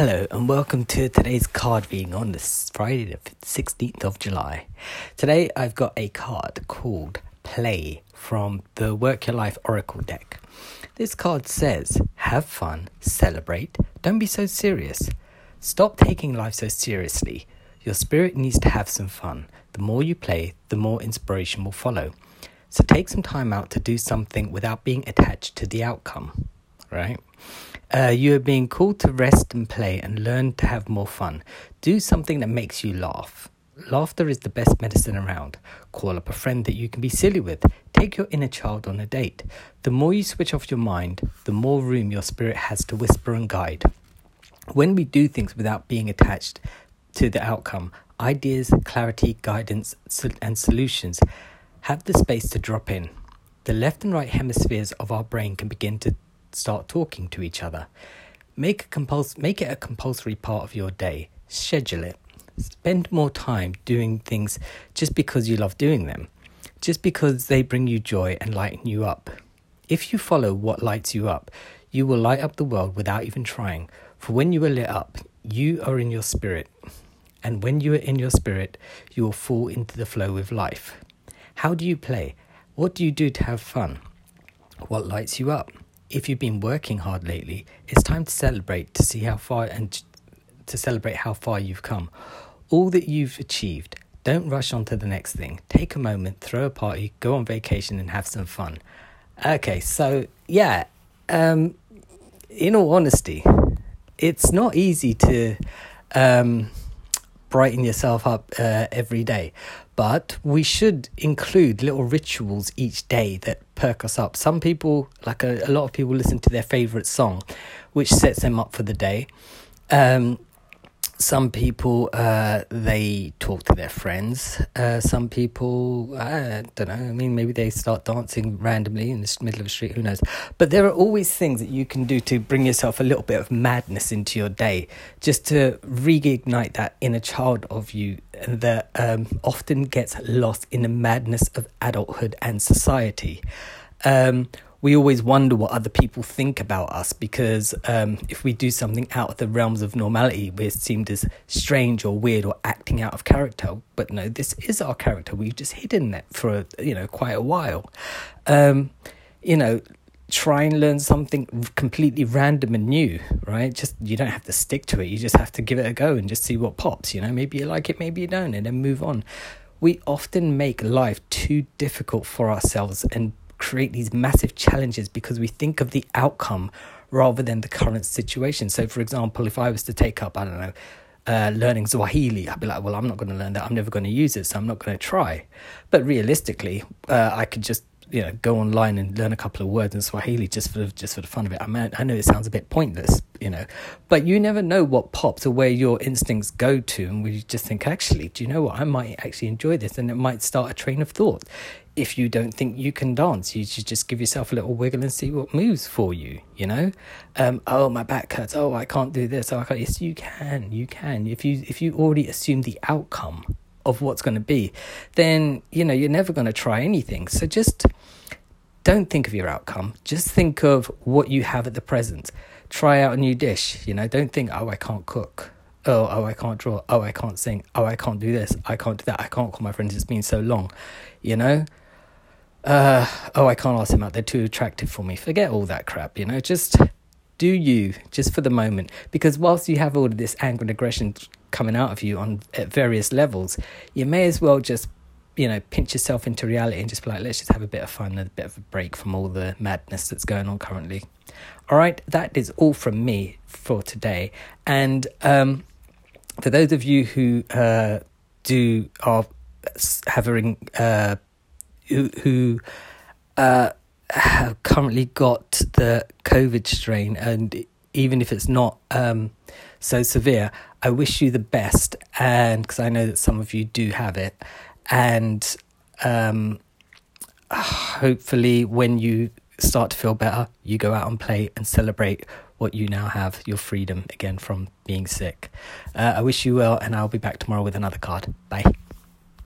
Hello and welcome to today's card reading on this Friday the 16th of July. Today I've got a card called Play from the Work Your Life Oracle deck. This card says, have fun, celebrate, don't be so serious. Stop taking life so seriously. Your spirit needs to have some fun. The more you play, the more inspiration will follow. So take some time out to do something without being attached to the outcome, right? You are being called to rest and play and learn to have more fun. Do something that makes you laugh. Laughter is the best medicine around. Call up a friend that you can be silly with. Take your inner child on a date. The more you switch off your mind, the more room your spirit has to whisper and guide. When we do things without being attached to the outcome, ideas, clarity, guidance, and solutions have the space to drop in. The left and right hemispheres of our brain can begin to start talking to each other. Make it a compulsory part of your day. Schedule it. Spend more time doing things just because you love doing them, just because they bring you joy and lighten you up. If you follow what lights you up, you will light up the world without even trying. For when you are lit up, you are in your spirit. And when you are in your spirit, you will fall into the flow with life. How do you play? What do you do to have fun? What lights you up? If you've been working hard lately, it's time to celebrate to see how far and to celebrate how far you've come. All that you've achieved. Don't rush on to the next thing. Take a moment, throw a party, go on vacation and have some fun. Okay, so yeah, in all honesty, it's not easy to brighten yourself up every day, but we should include little rituals each day that perk us up. Some people, like a lot of people, listen to their favorite song, which sets them up for the day. Some people, they talk to their friends. Some people, I don't know, maybe they start dancing randomly in the middle of the street, who knows. But there are always things that you can do to bring yourself a little bit of madness into your day, just to reignite that inner child of you that often gets lost in the madness of adulthood and society. We always wonder what other people think about us because if we do something out of the realms of normality, we're seen as strange or weird or acting out of character. But no, this is our character. We've just hidden it for quite a while. Try and learn something completely random and new, right? You don't have to stick to it. You just have to give it a go and just see what pops. Maybe you like it, maybe you don't, and then move on. We often make life too difficult for ourselves and create these massive challenges because we think of the outcome rather than the current situation. So, for example, if I was to take up, learning Swahili, I'd be like, well, I'm not going to learn that. I'm never going to use it, so I'm not going to try. But realistically, I could just go online and learn a couple of words in Swahili just for the fun of it. I know it sounds a bit pointless, but you never know what pops or where your instincts go to, and we just think, actually, do you know what? I might actually enjoy this, and it might start a train of thought. If you don't think you can dance, you should just give yourself a little wiggle and see what moves for you, Oh, my back hurts. Oh, I can't do this. Oh, I can't. Yes, you can. You can. If you already assume the outcome of what's going to be, then, you're never going to try anything. So just don't think of your outcome. Just think of what you have at the present. Try out a new dish. Don't think, oh, I can't cook. Oh, I can't draw. Oh, I can't sing. Oh, I can't do this. I can't do that. I can't call my friends. It's been so long, oh, I can't ask them out. They're too attractive for me. Forget all that crap, Just do you, just for the moment. Because whilst you have all of this anger and aggression coming out of you at various levels, you may as well just, pinch yourself into reality and just be like, let's just have a bit of fun and a bit of a break from all the madness that's going on currently. All right, that is all from me for today. And for those of you who are having who have currently got the COVID strain, and even if it's not so severe, I wish you the best, and because I know that some of you do have it, and hopefully when you start to feel better, you go out and play and celebrate what you now have, your freedom again from being sick. I wish you well, and I'll be back tomorrow with another card. Bye.